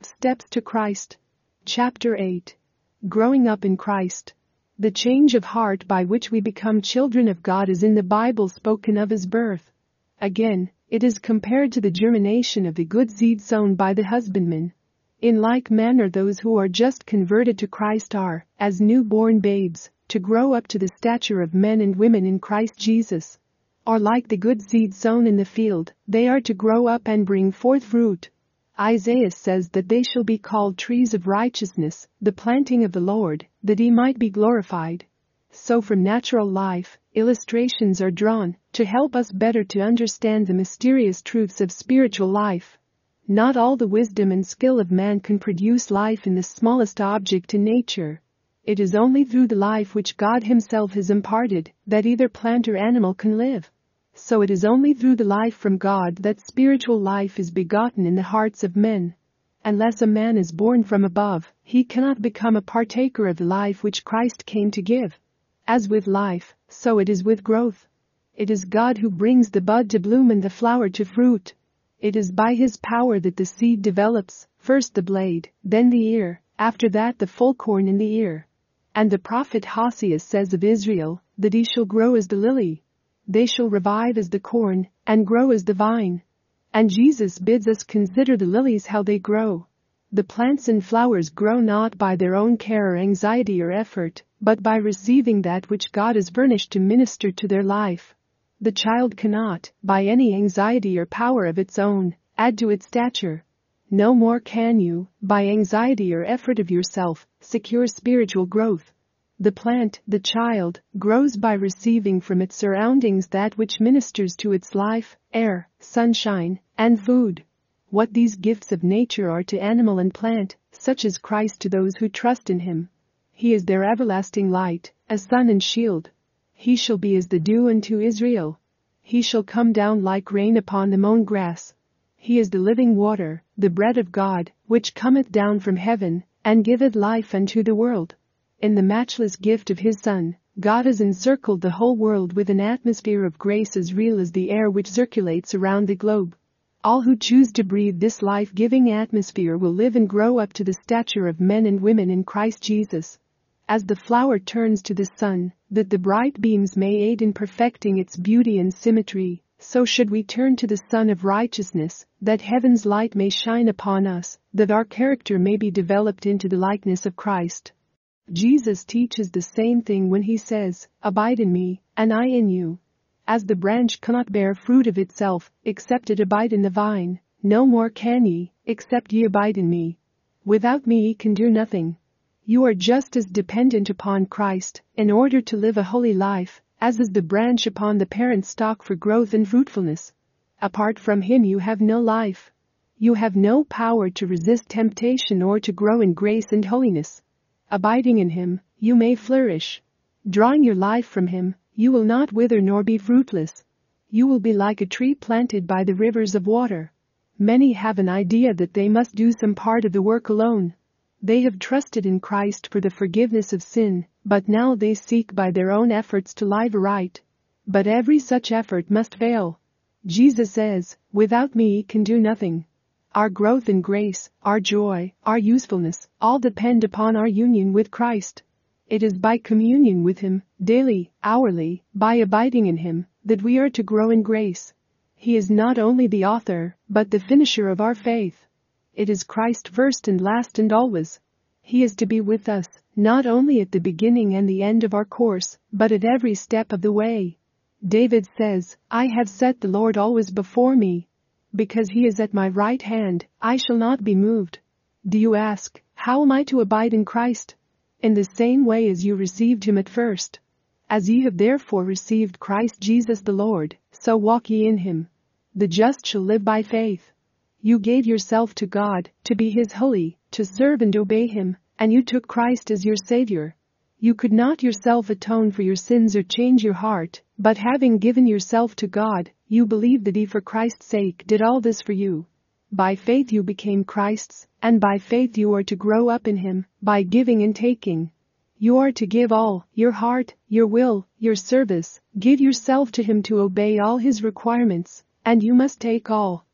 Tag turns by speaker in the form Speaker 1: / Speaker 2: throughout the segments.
Speaker 1: Steps to Christ. Chapter 8. Growing up in Christ. The change of heart by which we become children of God is in the Bible spoken of as birth. Again, it is compared to the germination of the good seed sown by the husbandman. In like manner those who are just converted to Christ are, as newborn babes, to grow up to the stature of men and women in Christ Jesus. Or like the good seed sown in the field, they are to grow up and bring forth fruit. Isaiah says that they shall be called trees of righteousness, the planting of the Lord, that he might be glorified. So from natural life, illustrations are drawn to help us better to understand the mysterious truths of spiritual life. Not all the wisdom and skill of man can produce life in the smallest object in nature. It is only through the life which God Himself has imparted that either plant or animal can live. So it is only through the life from God that spiritual life is begotten in the hearts of men. Unless a man is born from above, he cannot become a partaker of the life which Christ came to give. As with life, so it is with growth. It is God who brings the bud to bloom and the flower to fruit. It is by His power that the seed develops, first the blade, then the ear, after that the full corn in the ear. And the prophet Hosea says of Israel, that he shall grow as the lily. They shall revive as the corn, and grow as the vine. And Jesus bids us consider the lilies how they grow. The plants and flowers grow not by their own care or anxiety or effort, but by receiving that which God has furnished to minister to their life. The child cannot, by any anxiety or power of its own, add to its stature. No more can you, by anxiety or effort of yourself, secure spiritual growth. The plant, the child, grows by receiving from its surroundings that which ministers to its life, air, sunshine, and food. What these gifts of nature are to animal and plant, such is Christ to those who trust in Him. He is their everlasting light, a sun and shield. He shall be as the dew unto Israel. He shall come down like rain upon the mown grass. He is the living water, the bread of God, which cometh down from heaven, and giveth life unto the world. In the matchless gift of His Son, God has encircled the whole world with an atmosphere of grace as real as the air which circulates around the globe. All who choose to breathe this life-giving atmosphere will live and grow up to the stature of men and women in Christ Jesus. As the flower turns to the sun, that the bright beams may aid in perfecting its beauty and symmetry, so should we turn to the Sun of Righteousness, that heaven's light may shine upon us, that our character may be developed into the likeness of Christ. Jesus teaches the same thing when He says, "Abide in me, and I in you." As the branch cannot bear fruit of itself, except it abide in the vine, no more can ye, except ye abide in me. Without me ye can do nothing. You are just as dependent upon Christ, in order to live a holy life, as is the branch upon the parent stock for growth and fruitfulness. Apart from Him you have no life. You have no power to resist temptation or to grow in grace and holiness. Abiding in Him, you may flourish. Drawing your life from Him, you will not wither nor be fruitless. You will be like a tree planted by the rivers of water. Many have an idea that they must do some part of the work alone. They have trusted in Christ for the forgiveness of sin, but now they seek by their own efforts to live aright. But every such effort must fail. Jesus says, "Without me ye can do nothing." Our growth in grace, our joy, our usefulness, all depend upon our union with Christ. It is by communion with Him, daily, hourly, by abiding in Him, that we are to grow in grace. He is not only the author, but the finisher of our faith. It is Christ first and last and always. He is to be with us, not only at the beginning and the end of our course, but at every step of the way. David says, "I have set the Lord always before me. Because He is at my right hand, I shall not be moved." Do you ask, how am I to abide in Christ? In the same way as you received Him at first. As ye have therefore received Christ Jesus the Lord, so walk ye in Him. The just shall live by faith. You gave yourself to God, to be His holy, to serve and obey Him, and you took Christ as your Savior. You could not yourself atone for your sins or change your heart, but having given yourself to God, you believe that He for Christ's sake did all this for you. By faith you became Christ's, and by faith you are to grow up in Him, by giving and taking. You are to give all, your heart, your will, your service, give yourself to Him to obey all His requirements, and you must take all,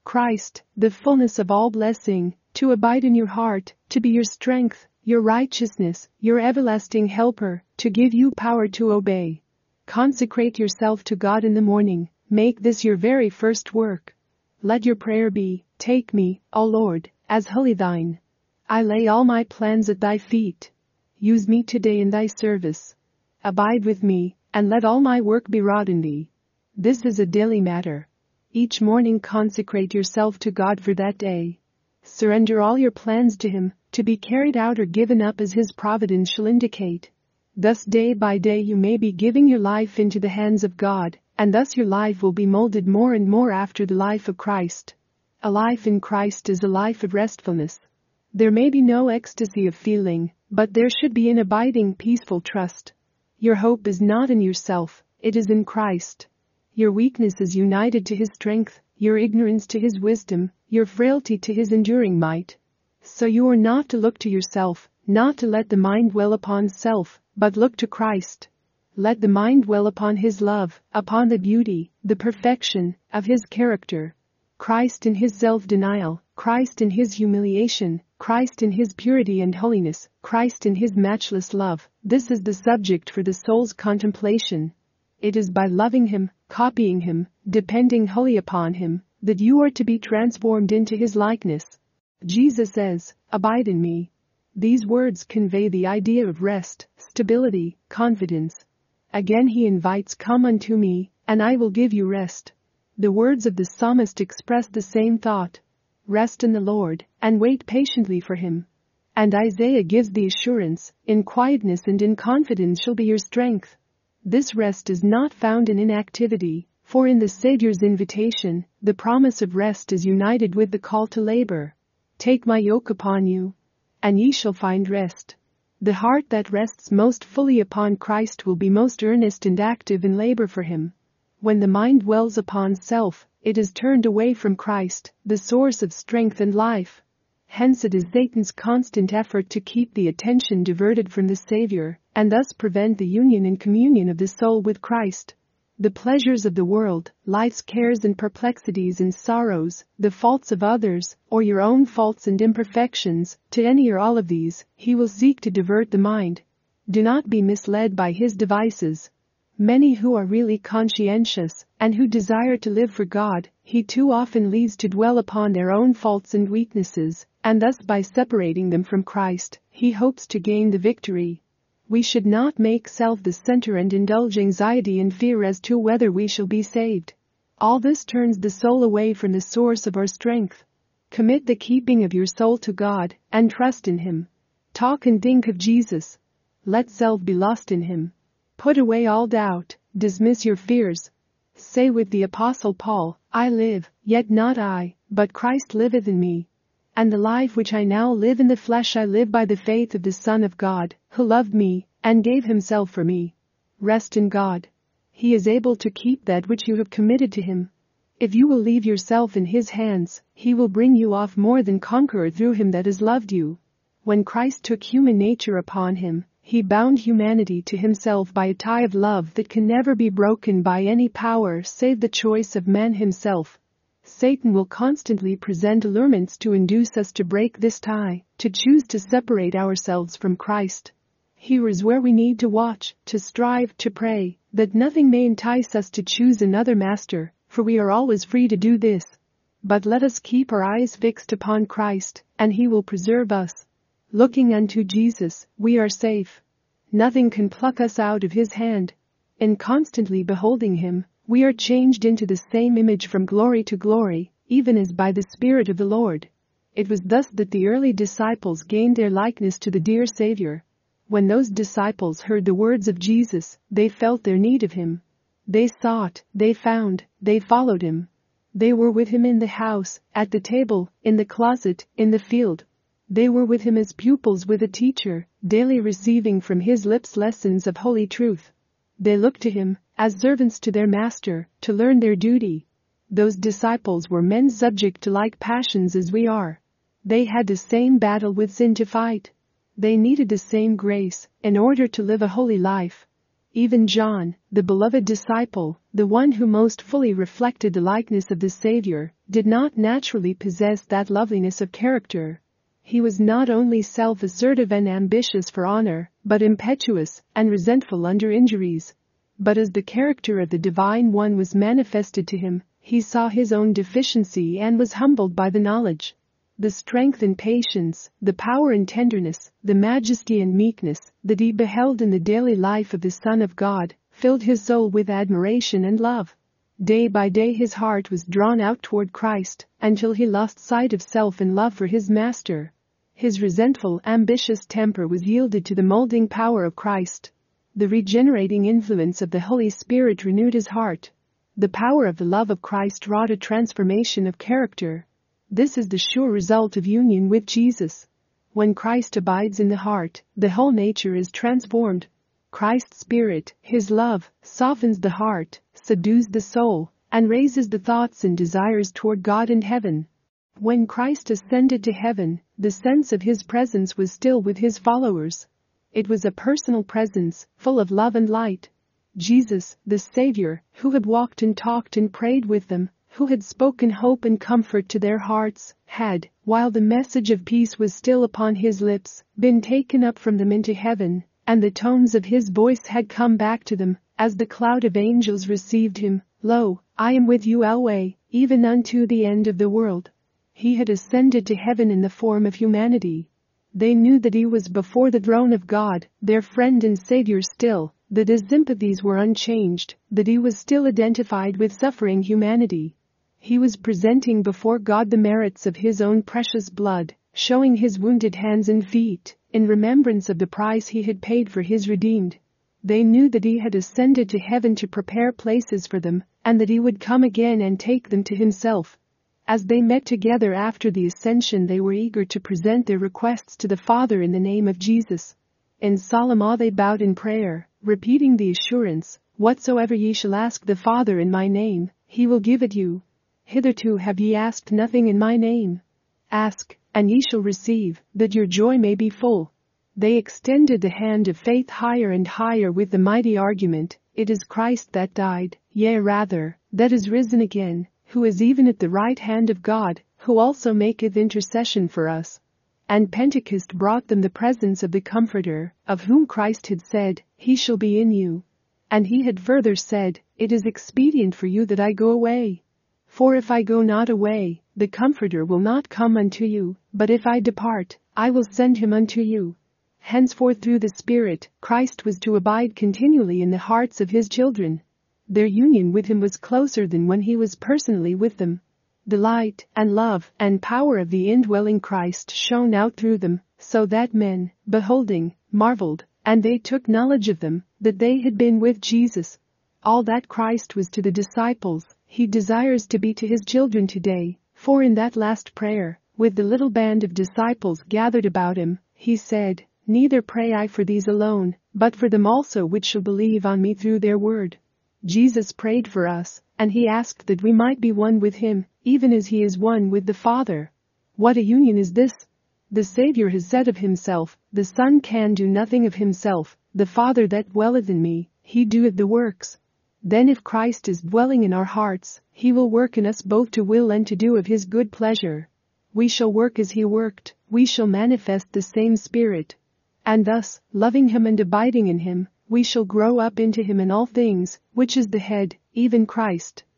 Speaker 1: Christ, the fullness of all blessing, to abide in your heart, to be your strength, your righteousness, your everlasting helper, to give you power to obey. Consecrate yourself to God in the morning, make this your very first work. Let your prayer be, take me, O Lord, as wholly thine. I lay all my plans at thy feet. Use me today in thy service. Abide with me, and let all my work be wrought in thee. This is a daily matter. Each morning consecrate yourself to God for that day. Surrender all your plans to Him, to be carried out or given up as His providence shall indicate. Thus day by day you may be giving your life into the hands of God, and thus your life will be molded more and more after the life of Christ. A life in Christ is a life of restfulness. There may be no ecstasy of feeling, but there should be an abiding peaceful trust. Your hope is not in yourself, it is in Christ. Your weakness is united to His strength, your ignorance to His wisdom, your frailty to His enduring might. So you are not to look to yourself, not to let the mind dwell upon self, but look to Christ. Let the mind dwell upon His love, upon the beauty, the perfection, of His character. Christ in His self-denial, Christ in His humiliation, Christ in His purity and holiness, Christ in His matchless love. This is the subject for the soul's contemplation. It is by loving Him, copying Him, depending wholly upon Him, that you are to be transformed into His likeness. Jesus says, "Abide in me." These words convey the idea of rest, stability, confidence. Again He invites, "Come unto me, and I will give you rest." The words of the psalmist express the same thought. Rest in the Lord, and wait patiently for Him. And Isaiah gives the assurance, "In quietness and in confidence shall be your strength." This rest is not found in inactivity, for in the Savior's invitation, the promise of rest is united with the call to labor. "Take my yoke upon you, and ye shall find rest." The heart that rests most fully upon Christ will be most earnest and active in labor for Him. When the mind dwells upon self, it is turned away from Christ, the source of strength and life. Hence it is Satan's constant effort to keep the attention diverted from the Savior, and thus prevent the union and communion of the soul with Christ. The pleasures of the world, life's cares and perplexities and sorrows, the faults of others, or your own faults and imperfections, to any or all of these, he will seek to divert the mind. Do not be misled by his devices. Many who are really conscientious, and who desire to live for God, he too often leaves to dwell upon their own faults and weaknesses, and thus by separating them from Christ, he hopes to gain the victory. We should not make self the center and indulge anxiety and fear as to whether we shall be saved. All this turns the soul away from the source of our strength. Commit the keeping of your soul to God, and trust in Him. Talk and think of Jesus. Let self be lost in Him. Put away all doubt, dismiss your fears. Say with the Apostle Paul, "I live, yet not I, but Christ liveth in me. And the life which I now live in the flesh I live by the faith of the Son of God, who loved me, and gave Himself for me." Rest in God. He is able to keep that which you have committed to Him. If you will leave yourself in His hands, He will bring you off more than conqueror through Him that has loved you. When Christ took human nature upon Him, He bound humanity to Himself by a tie of love that can never be broken by any power save the choice of man himself. Satan will constantly present allurements to induce us to break this tie, to choose to separate ourselves from Christ. Here is where we need to watch, to strive, to pray, that nothing may entice us to choose another master, for we are always free to do this. But let us keep our eyes fixed upon Christ, and He will preserve us. Looking unto Jesus, we are safe. Nothing can pluck us out of His hand. In constantly beholding Him, we are changed into the same image from glory to glory, even as by the Spirit of the Lord. It was thus that the early disciples gained their likeness to the dear Savior. When those disciples heard the words of Jesus, they felt their need of Him. They sought, they found, they followed Him. They were with Him in the house, at the table, in the closet, in the field. They were with Him as pupils with a teacher, daily receiving from His lips lessons of holy truth. They looked to Him, as servants to their Master, to learn their duty. Those disciples were men subject to like passions as we are. They had the same battle with sin to fight. They needed the same grace, in order to live a holy life. Even John, the beloved disciple, the one who most fully reflected the likeness of the Savior, did not naturally possess that loveliness of character. He was not only self-assertive and ambitious for honor, but impetuous and resentful under injuries. But as the character of the Divine One was manifested to him, he saw his own deficiency and was humbled by the knowledge. The strength and patience, the power and tenderness, the majesty and meekness that he beheld in the daily life of the Son of God filled his soul with admiration and love. Day by day his heart was drawn out toward Christ until he lost sight of self in love for his Master. His resentful, ambitious temper was yielded to the molding power of Christ. The regenerating influence of the Holy Spirit renewed his heart. The power of the love of Christ wrought a transformation of character. This is the sure result of union with Jesus. When Christ abides in the heart, the whole nature is transformed. Christ's Spirit, His love, softens the heart, subdues the soul, and raises the thoughts and desires toward God and heaven. When Christ ascended to heaven, the sense of His presence was still with His followers. It was a personal presence, full of love and light. Jesus, the Savior, who had walked and talked and prayed with them, who had spoken hope and comfort to their hearts, had, while the message of peace was still upon his lips, been taken up from them into heaven, and the tones of his voice had come back to them, as the cloud of angels received him. Lo, I am with you alway, even unto the end of the world. He had ascended to heaven in the form of humanity. They knew that he was before the throne of God, their friend and Savior still, that his sympathies were unchanged, that he was still identified with suffering humanity. He was presenting before God the merits of his own precious blood, showing his wounded hands and feet, in remembrance of the price he had paid for his redeemed. They knew that he had ascended to heaven to prepare places for them, and that he would come again and take them to himself. As they met together after the ascension, they were eager to present their requests to the Father in the name of Jesus. In solemn awe they bowed in prayer, repeating the assurance, "Whatsoever ye shall ask the Father in my name, he will give it you. Hitherto have ye asked nothing in my name. Ask, and ye shall receive, that your joy may be full." They extended the hand of faith higher and higher with the mighty argument, "It is Christ that died, yea rather, that is risen again, who is even at the right hand of God, who also maketh intercession for us." And Pentecost brought them the presence of the Comforter, of whom Christ had said, "He shall be in you." And he had further said, "It is expedient for you that I go away. For if I go not away, the Comforter will not come unto you, but if I depart, I will send him unto you." Henceforth through the Spirit, Christ was to abide continually in the hearts of his children. Their union with him was closer than when he was personally with them. The light and love and power of the indwelling Christ shone out through them, so that men, beholding, marveled, and they took knowledge of them, that they had been with Jesus. All that Christ was to the disciples, he desires to be to his children today, for in that last prayer, with the little band of disciples gathered about him, he said, "Neither pray I for these alone, but for them also which shall believe on me through their word." Jesus prayed for us, and he asked that we might be one with him, even as he is one with the Father. What a union is this! The Savior has said of himself, "The Son can do nothing of himself, the Father that dwelleth in me, he doeth the works." Then if Christ is dwelling in our hearts, he will work in us both to will and to do of his good pleasure. We shall work as he worked, we shall manifest the same Spirit. And thus, loving him and abiding in him, we shall grow up into him in all things, which is the head, even Christ.